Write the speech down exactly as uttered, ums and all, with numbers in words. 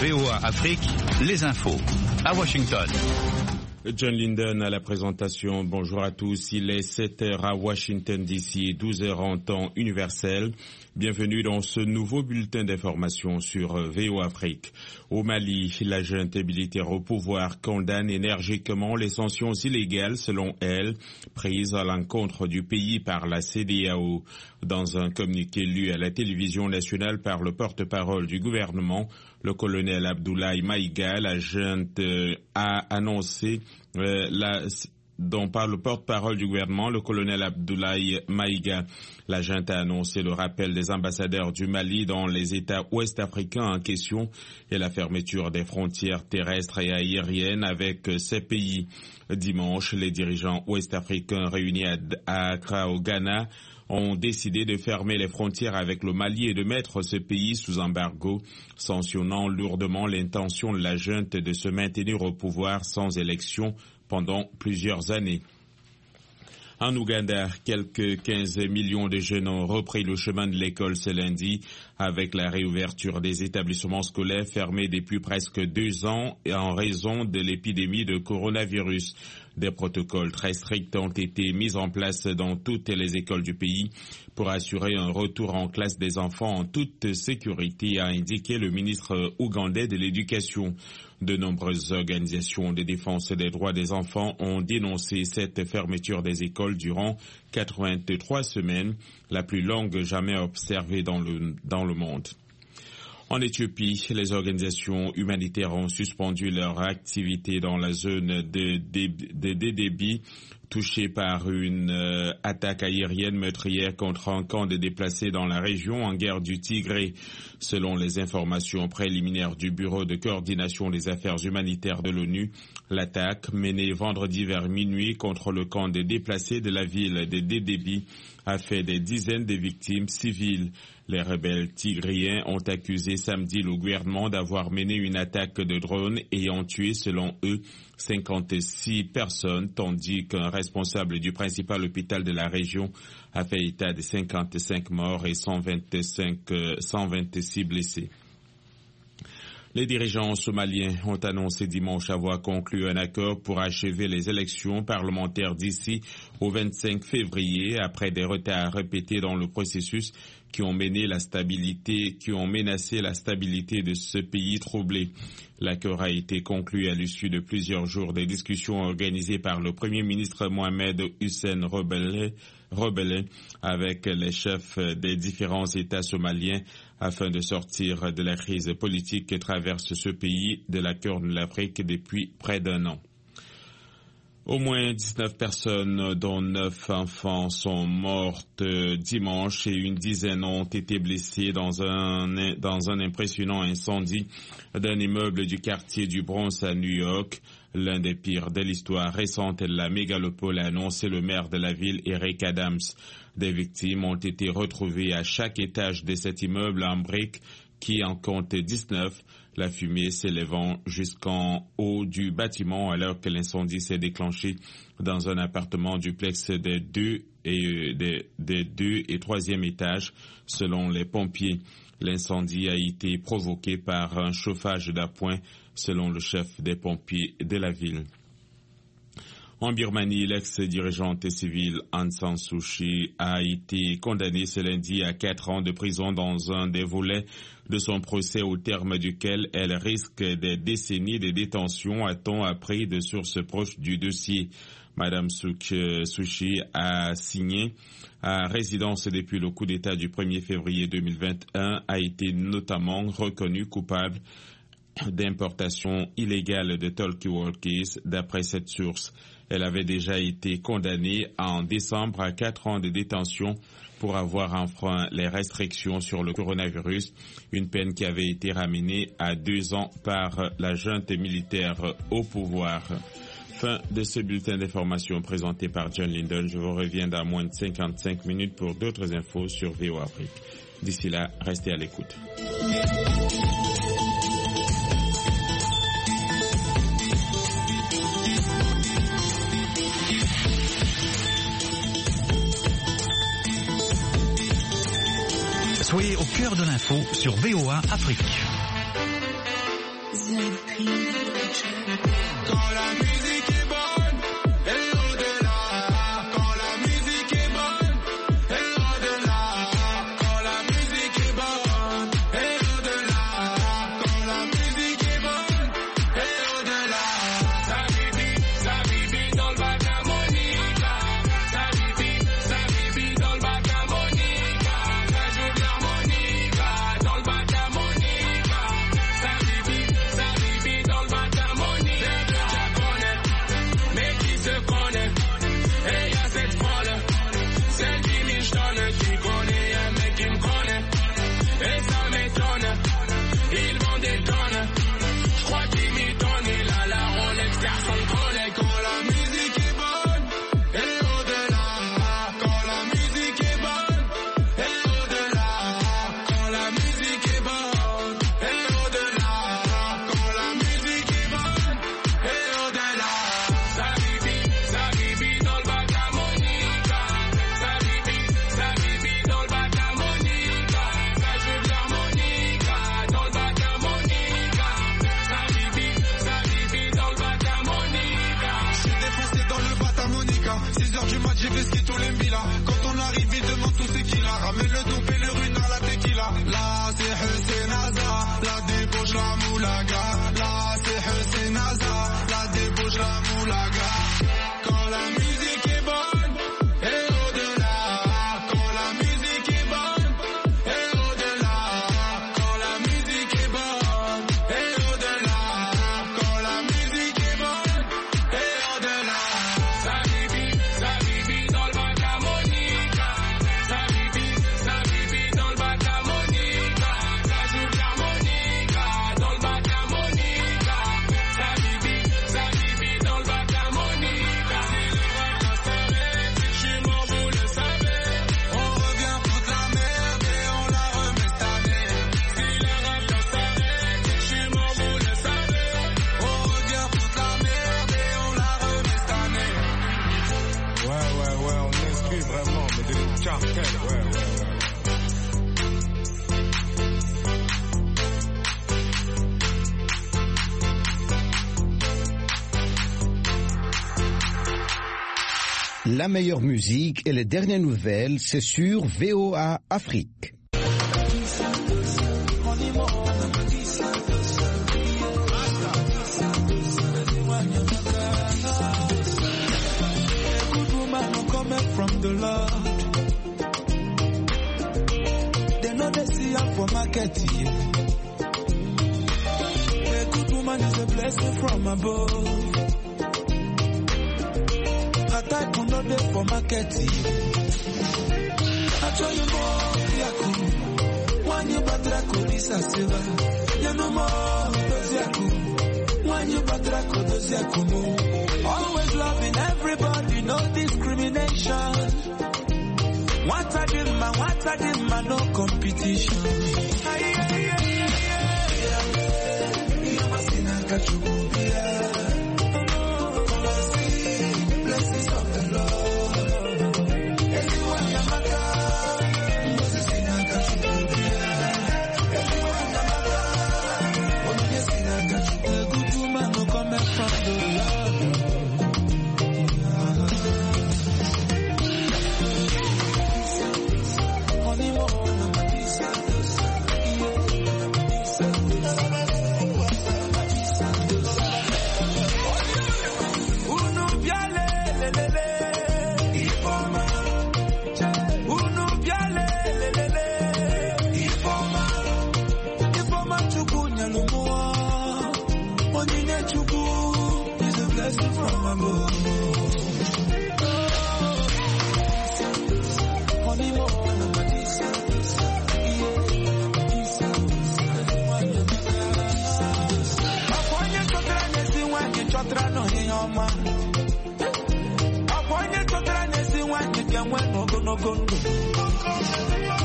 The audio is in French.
V O A Afrique, les infos. À Washington. John Linden à la présentation. Bonjour à tous. Il est sept heures à Washington D C et douze heures en temps universel. Bienvenue dans ce nouveau bulletin d'information sur V O A Afrique. Au Mali, la junte militaire au pouvoir condamne énergiquement les sanctions illégales, selon elle, prises à l'encontre du pays par la C D A O. Dans un communiqué lu à la télévision nationale par le porte-parole du gouvernement, le colonel Abdoulaye Maïga, la junte euh, a annoncé euh, la dont par le porte-parole du gouvernement, le colonel Abdoulaye Maïga. La junte a annoncé le rappel des ambassadeurs du Mali dans les États ouest-africains en question et la fermeture des frontières terrestres et aériennes avec ces pays. Dimanche, les dirigeants ouest-africains réunis à Accra au Ghana ont décidé de fermer les frontières avec le Mali et de mettre ce pays sous embargo, sanctionnant lourdement l'intention de la junte de se maintenir au pouvoir sans élection pendant plusieurs années. En Ouganda, quelques quinze millions de jeunes ont repris le chemin de l'école ce lundi avec la réouverture des établissements scolaires fermés depuis presque deux ans en raison de l'épidémie de coronavirus. Des protocoles très stricts ont été mis en place dans toutes les écoles du pays pour assurer un retour en classe des enfants en toute sécurité, a indiqué le ministre ougandais de l'Éducation. De nombreuses organisations de défense des droits des enfants ont dénoncé cette fermeture des écoles durant quatre-vingt-trois semaines, la plus longue jamais observée dans le, dans le monde. En Éthiopie, les organisations humanitaires ont suspendu leur activité dans la zone de, de, de, de débit touchée par une euh, attaque aérienne meurtrière contre un camp de déplacés dans la région en guerre du Tigré. Selon les informations préliminaires du Bureau de coordination des affaires humanitaires de l'ONU, l'attaque menée vendredi vers minuit contre le camp de déplacés de la ville de Dédébi a fait des dizaines de victimes civiles. Les rebelles tigriens ont accusé samedi le gouvernement d'avoir mené une attaque de drone ayant tué, selon eux, cinquante-six personnes, tandis qu'un responsable du principal hôpital de la région a fait état de cinquante-cinq morts et cent vingt-cinq, cent vingt-six blessés. Les dirigeants somaliens ont annoncé dimanche avoir conclu un accord pour achever les élections parlementaires d'ici au vingt-cinq février, après des retards répétés dans le processus qui ont mené la stabilité, qui ont menacé la stabilité de ce pays troublé. L'accord a été conclu à l'issue de plusieurs jours de discussions organisées par le Premier ministre Mohamed Hussein Rebelle, Rebelle avec les chefs des différents États somaliens afin de sortir de la crise politique que traverse ce pays de la Corne de l'Afrique depuis près d'un an. Au moins dix-neuf personnes, dont neuf enfants, sont mortes dimanche et une dizaine ont été blessées dans un, dans un impressionnant incendie d'un immeuble du quartier du Bronx à New York. L'un des pires de l'histoire récente de la mégalopole, a annoncé le maire de la ville, Eric Adams. Des victimes ont été retrouvées à chaque étage de cet immeuble en briques qui en compte dix-neuf, la fumée s'élevant jusqu'en haut du bâtiment alors que l'incendie s'est déclenché dans un appartement duplex des deux et, des, des deux et troisième étages, selon les pompiers. L'incendie a été provoqué par un chauffage d'appoint, selon le chef des pompiers de la ville. En Birmanie, l'ex-dirigeante civile Aung San Suu Kyi a été condamnée ce lundi à quatre ans de prison dans un des volets de son procès au terme duquel elle risque des décennies de détention, a-t-on appris de sources proches du dossier. Madame Suu Kyi a signé à résidence depuis le coup d'État du premier février deux mille vingt et un, a été notamment reconnue coupable d'importation illégale de talkie-walkies, d'après cette source. Elle avait déjà été condamnée en décembre à quatre ans de détention pour avoir enfreint les restrictions sur le coronavirus, une peine qui avait été ramenée à deux ans par la junte militaire au pouvoir. Fin de ce bulletin d'information présenté par John Linden. Je vous reviens dans moins de cinquante-cinq minutes pour d'autres infos sur V O A Afrique. D'ici là, restez à l'écoute. Soyez au cœur de l'info sur V O A Afrique. La meilleure musique et les dernières nouvelles, c'est sur V O A Afrique. Type on no day for marketing. I tell you more, Yaku. When you batra kodisa silver, you know more, those Yaku. When you batra kodos Yaku. Always loving everybody, no discrimination. What I did, man, what I did, man, no competition. Aye, aye, aye, aye. You must be not catch you. When no go no go no